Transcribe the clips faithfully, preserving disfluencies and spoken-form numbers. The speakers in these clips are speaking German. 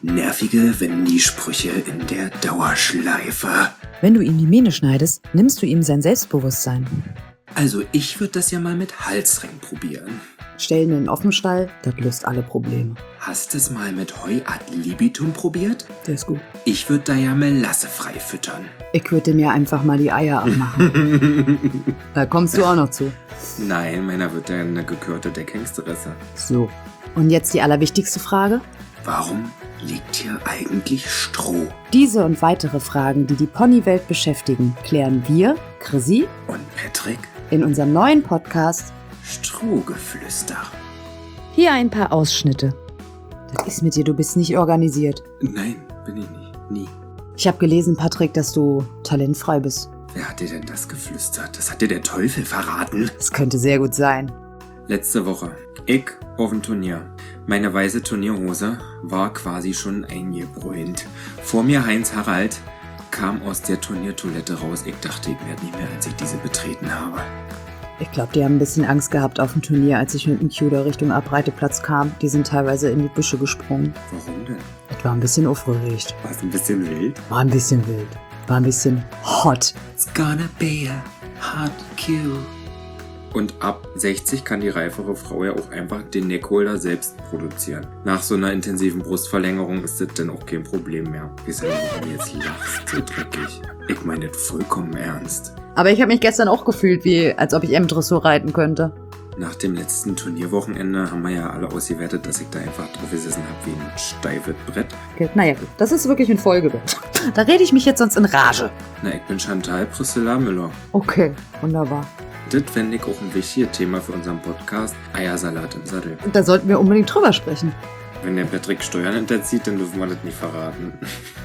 Nervige Wendy-Sprüche in der Dauerschleife. Wenn du ihm die Mähne schneidest, nimmst du ihm sein Selbstbewusstsein. Also ich würde das ja mal mit Halsring probieren. Stellen in den Offenstall, das löst alle Probleme. Hast es mal mit Heu ad libitum probiert? Der ist gut. Ich würde da ja Melasse frei füttern. Ich würde mir einfach mal die Eier abmachen. Da kommst du auch noch zu. Nein, meiner wird ja eine gekürte Deckhengsterisse. So, und jetzt die allerwichtigste Frage. Warum liegt hier eigentlich Stroh? Diese und weitere Fragen, die die Ponywelt beschäftigen, klären wir, Chrissy Und Patrick? in unserem neuen Podcast. Strohgeflüster. Hier ein paar Ausschnitte. Das ist mit dir, du bist nicht organisiert. Nein, bin ich nicht. Nie. Ich habe gelesen, Patrick, dass du talentfrei bist. Wer hat dir denn das geflüstert? Das hat dir der Teufel verraten. Das könnte sehr gut sein. Letzte Woche. Ich auf dem Turnier. Meine weiße Turnierhose war quasi schon eingebräunt. Vor mir Heinz Harald kam aus der Turniertoilette raus. Ich dachte, ich werde nicht mehr, als ich diese betreten habe. Ich glaube, die haben ein bisschen Angst gehabt auf dem Turnier, als ich mit dem Cuda Richtung Abreiteplatz kam. Die sind teilweise in die Büsche gesprungen. Warum denn? Ich war ein bisschen aufgeregt. War es ein bisschen wild? War ein bisschen wild. War ein bisschen hot. It's gonna be a hot kill. Und ab sechzig kann die reifere Frau ja auch einfach den Neckholder selbst produzieren. Nach so einer intensiven Brustverlängerung ist das dann auch kein Problem mehr. Wie soll ich jetzt lachst, so dreckig? Ich meine das vollkommen ernst. Aber ich habe mich gestern auch gefühlt, wie als ob ich M-Dressur reiten könnte. Nach dem letzten Turnierwochenende haben wir ja alle ausgewertet, dass ich da einfach drauf gesessen habe wie ein steifes Brett. Okay, naja, gut. Das ist wirklich ein Folgebett. Da rede ich mich jetzt sonst in Rage. Na, ich bin Chantal Priscilla Müller. Okay, wunderbar. Das fände ich auch ein wichtiges Thema für unseren Podcast. Eiersalat im Sattel. Da sollten wir unbedingt drüber sprechen. Wenn der Patrick Steuern hinterzieht, dann dürfen wir das nicht verraten.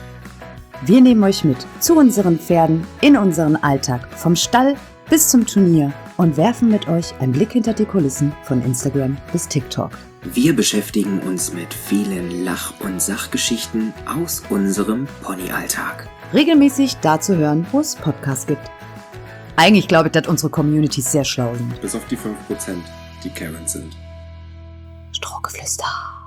Wir nehmen euch mit zu unseren Pferden in unseren Alltag, vom Stall bis zum Turnier und werfen mit euch einen Blick hinter die Kulissen von Instagram bis TikTok. Wir beschäftigen uns mit vielen Lach- und Sachgeschichten aus unserem Ponyalltag. Regelmäßig da zu hören, wo es Podcasts gibt. Eigentlich glaube ich, dass unsere Communities sehr schlau sind. Bis auf die fünf Prozent, die Karens sind. Strohgeflüster.